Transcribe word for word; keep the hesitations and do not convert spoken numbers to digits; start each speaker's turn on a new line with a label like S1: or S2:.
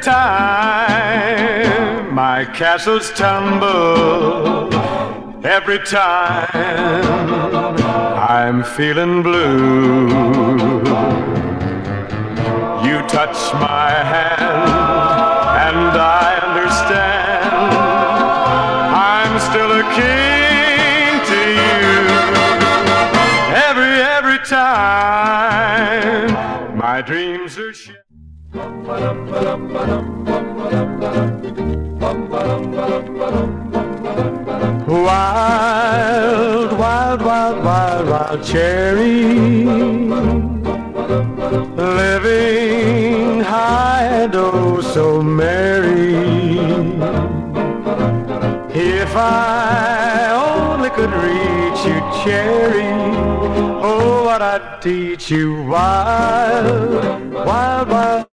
S1: time my castles tumble, every time I'm feeling blue, you touch my hand and I understand I'm still a king to you. Every, every time my dreams are shattered. Wild, wild, wild, wild, wild cherry, living high and oh so merry. If I only could reach you, cherry, oh what I'd teach you. Wild, wild, wild.